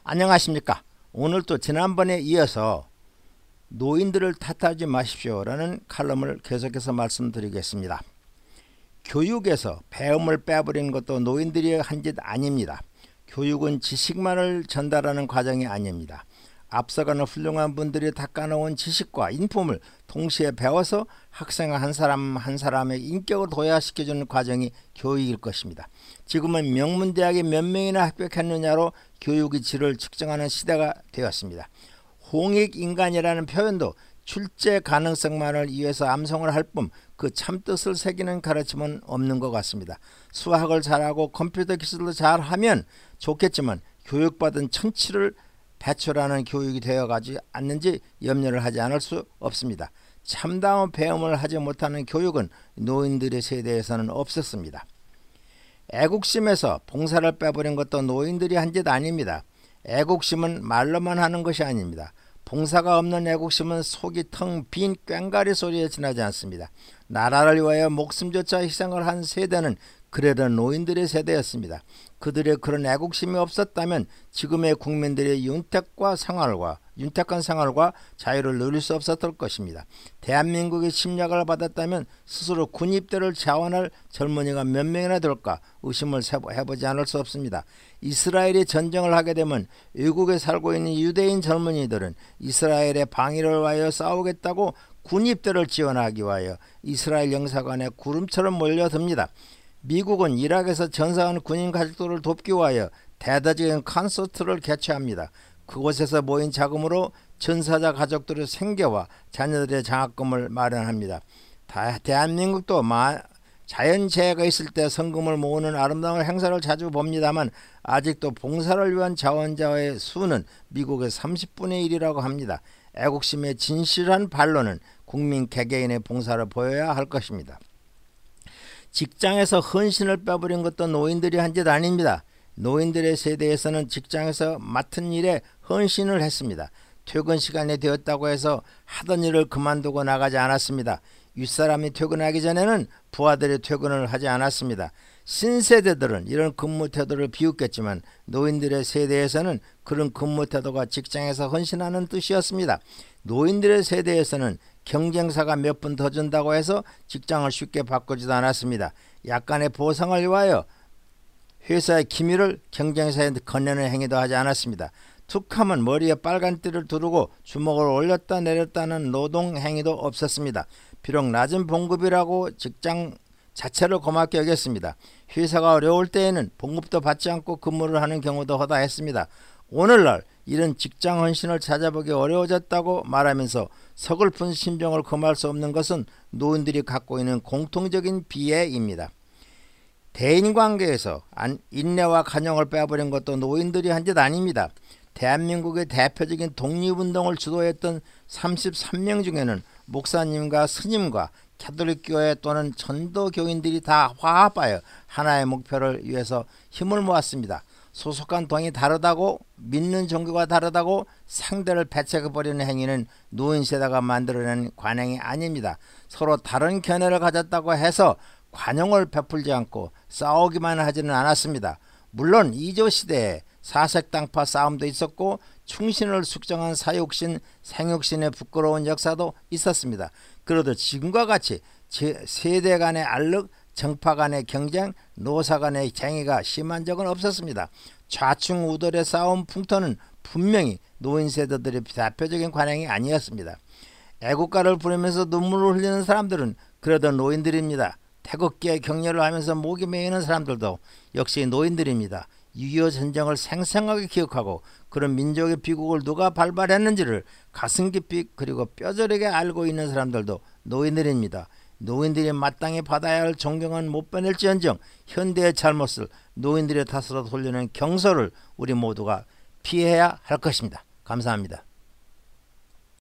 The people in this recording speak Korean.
안녕하십니까. 오늘 또 지난번에 이어서 노인들을 탓하지 마십시오 라는 칼럼을 계속해서 말씀드리겠습니다. 교육에서 배움을 빼버리는 것도 노인들이 한 짓 아닙니다. 교육은 지식만을 전달하는 과정이 아닙니다. 앞서가는 훌륭한 분들이 닦아놓은 지식과 인품을 동시에 배워서 학생 한 사람 한 사람의 인격을 도약시켜주는 과정이 교육일 것입니다. 지금은 명문대학에 몇 명이나 합격했느냐로 교육의 질을 측정하는 시대가 되었습니다. 홍익인간이라는 표현도 출제 가능성만을 위해서 암송을 할 뿐 그 참뜻을 새기는 가르침은 없는 것 같습니다. 수학을 잘하고 컴퓨터 기술도 잘하면 좋겠지만 교육받은 천치를 배출하는 교육이 되어가지 않는지 염려를 하지 않을 수 없습니다. 참다운 배움을 하지 못하는 교육은 노인들의 세대에서는 없었습니다. 애국심에서 봉사를 빼버린 것도 노인들이 한 짓 아닙니다. 애국심은 말로만 하는 것이 아닙니다. 봉사가 없는 애국심은 속이 텅 빈 꽹과리 소리에 지나지 않습니다. 나라를 위하여 목숨조차 희생을 한 세대는 그래도 노인들의 세대였습니다. 그들의 그런 애국심이 없었다면 지금의 국민들의 윤택한 생활과 자유를 누릴 수 없었을 것입니다. 대한민국의 침략을 받았다면 스스로 군입대를 자원할 젊은이가 몇 명이나 될까 의심을 해보지 않을 수 없습니다. 이스라엘이 전쟁을 하게 되면 외국에 살고 있는 유대인 젊은이들은 이스라엘의 방위를 위하여 싸우겠다고 군입대를 지원하기 위하여 이스라엘 영사관에 구름처럼 몰려듭니다. 미국은 이락에서 전사한 군인 가족들을 돕기 위하여 대대적인 콘서트를 개최합니다. 그곳에서 모인 자금으로 전사자 가족들의 생계와 자녀들의 장학금을 마련합니다. 대한민국도 자연재해가 있을 때 성금을 모으는 아름다운 행사를 자주 봅니다만 아직도 봉사를 위한 자원자의 수는 미국의 30분의 1이라고 합니다. 애국심의 진실한 반론은 국민 개개인의 봉사를 보여야 할 것입니다. 직장에서 헌신을 빼버린 것도 노인들이 한 짓 아닙니다. 노인들의 세대에서는 직장에서 맡은 일에 헌신을 했습니다. 퇴근 시간이 되었다고 해서 하던 일을 그만두고 나가지 않았습니다. 윗사람이 퇴근하기 전에는 부하들이 퇴근을 하지 않았습니다. 신세대들은 이런 근무 태도를 비웃겠지만 노인들의 세대에서는 그런 근무 태도가 직장에서 헌신하는 뜻이었습니다. 노인들의 세대에서는 경쟁사가 몇 분 더 준다고 해서 직장을 쉽게 바꾸지도 않았습니다. 약간의 보상을 위하여 회사의 기밀을 경쟁사에 건네는 행위도 하지 않았습니다. 툭하면 머리에 빨간 띠를 두르고 주먹을 올렸다 내렸다는 노동 행위도 없었습니다. 비록 낮은 봉급이라고 직장 자체를 고맙게 여겼습니다. 회사가 어려울 때에는 봉급도 받지 않고 근무를 하는 경우도 허다했습니다. 오늘날 이런 직장 헌신을 찾아보기 어려워졌다고 말하면서 서글픈 심정을 금할 수 없는 것은 노인들이 갖고 있는 공통적인 비애입니다. 대인관계에서 인내와 간용을 빼버린 것도 노인들이 한 짓 아닙니다. 대한민국의 대표적인 독립운동을 주도했던 33명 중에는 목사님과 스님과 가톨릭교회 또는 전도교인들이 다 화합하여 하나의 목표를 위해서 힘을 모았습니다. 소속한 동이 다르다고 믿는 종교가 다르다고 상대를 배척해버리는 행위는 노인 세대가 만들어낸 관행이 아닙니다. 서로 다른 견해를 가졌다고 해서 관용을 베풀지 않고 싸우기만 하지는 않았습니다. 물론 이조시대에 사색당파 싸움도 있었고 충신을 숙정한 사육신, 생육신의 부끄러운 역사도 있었습니다. 그래도 지금과 같이 세대 간의 알력, 정파 간의 경쟁, 노사 간의 쟁의가 심한 적은 없었습니다. 좌충우돌의 싸움 풍토는 분명히 노인 세대들의 대표적인 관행이 아니었습니다. 애국가를 부르면서 눈물을 흘리는 사람들은 그래도 노인들입니다. 태극기에 격려를 하면서 목이 메이는 사람들도 역시 노인들입니다. 6.25 전쟁을 생생하게 기억하고 그런 민족의 비극을 누가 발발했는지를 가슴 깊이 그리고 뼈저리게 알고 있는 사람들도 노인들입니다. 노인들이 마땅히 받아야 할 존경은 못 받을지언정 현대의 잘못을 노인들의 탓으로 돌리는 경솔을 우리 모두가 피해야 할 것입니다. 감사합니다.